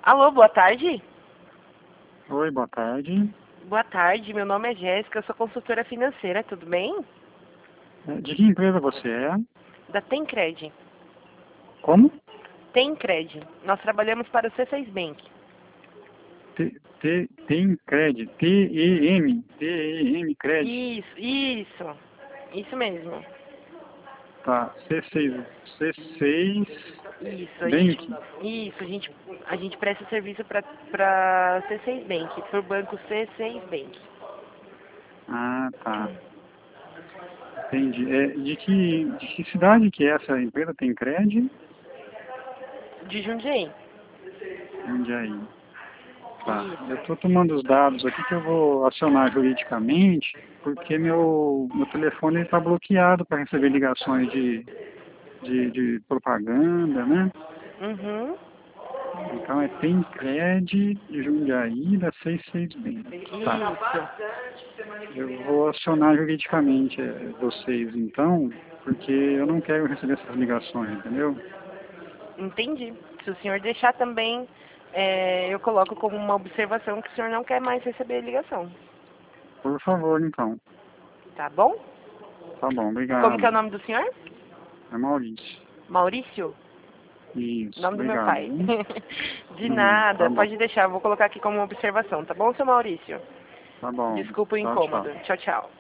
Alô, boa tarde? Oi, boa tarde. Boa tarde, meu nome é Jéssica, eu sou consultora financeira, tudo bem? De que empresa você é? Da Tencred. Como? Tencred. Nós trabalhamos para o C6 Bank. Tencred. T-E-M. T-E-M, Cred. Isso mesmo. Tá. C6 Isso, Bank. a gente presta serviço para C6 Bank, para o banco C6 Bank. Ah, tá. Entendi. De que cidade que é essa empresa? Tencred? De Jundiaí. Jundiaí. Tá. Isso. Eu estou tomando os dados aqui que eu vou acionar juridicamente, porque meu telefone está bloqueado para receber ligações de propaganda, né? Uhum. Então é Tencred de Jundiaí da 66 Bem. Tá. Isso. Eu vou acionar juridicamente vocês então, porque eu não quero receber essas ligações, entendeu? Entendi. Se o senhor deixar também, eu coloco como uma observação que o senhor não quer mais receber ligação. Por favor, então. Tá bom? Tá bom, Como que é o obrigado. nome do senhor? É Maurício. Maurício? Isso, Nome do meu obrigado. pai. Viu? De Tá nada, bom. pode deixar, vou colocar aqui como observação, tá bom, seu Maurício? Tá bom. Desculpa o Tchau, incômodo. tchau. Tchau, tchau.